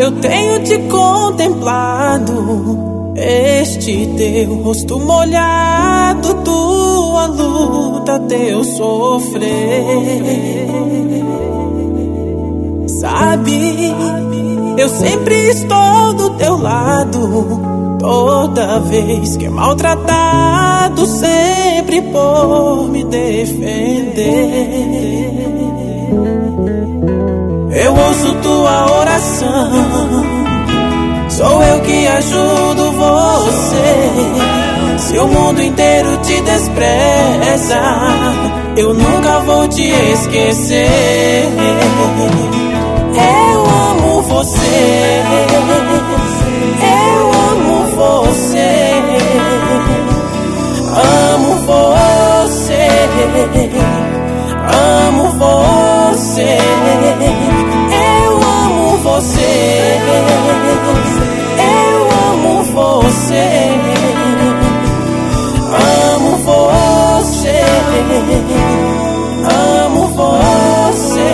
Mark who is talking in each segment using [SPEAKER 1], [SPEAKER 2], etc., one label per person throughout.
[SPEAKER 1] eu tenho te contemplado, este teu rosto molhado, tua luta, teu sofrer. Sabe, eu sempre estou do teu lado, toda vez que é maltratado, sempre por me defender. Eu ouço tua oração, sou eu que ajudo você. Se o mundo inteiro te despreza, eu nunca vou te esquecer. Eu amo você, eu amo você, amo você, amo você, eu amo você, eu amo você, amo você, amo você.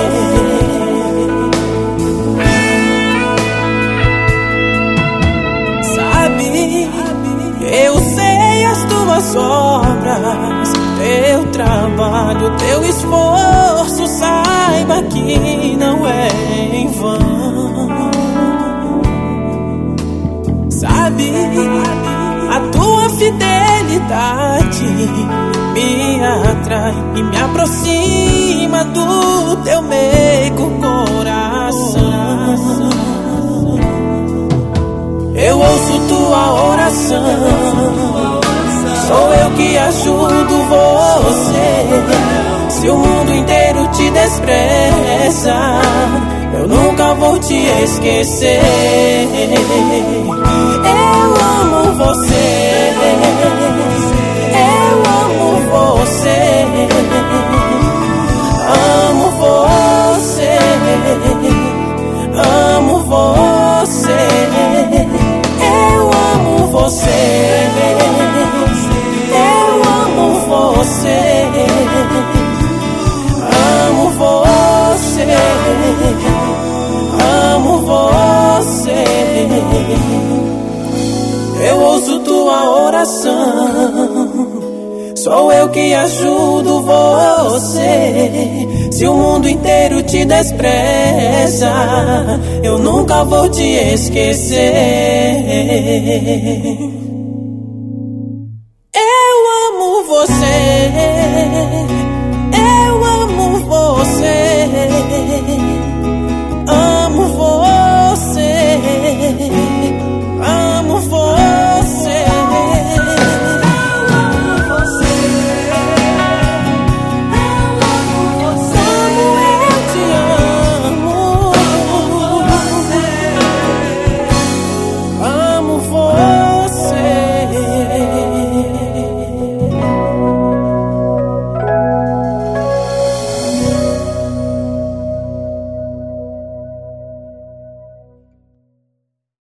[SPEAKER 1] Eu sei as tuas obras, teu trabalho, teu esforço, saiba que não é em vão. Sabe, a tua fidelidade me atrai e me aproxima do teu meigo coração. Eu ouço tua oração, sou eu que ajudo você. Se o mundo inteiro te despreza, eu nunca vou te esquecer. Eu amo você, eu amo você, amo você, amo você. Eu amo você, eu amo você, amo você, amo você. Eu ouço tua oração, sou eu que ajudo você. Se o mundo inteiro te despreza, eu nunca vou te esquecer. Eu amo você,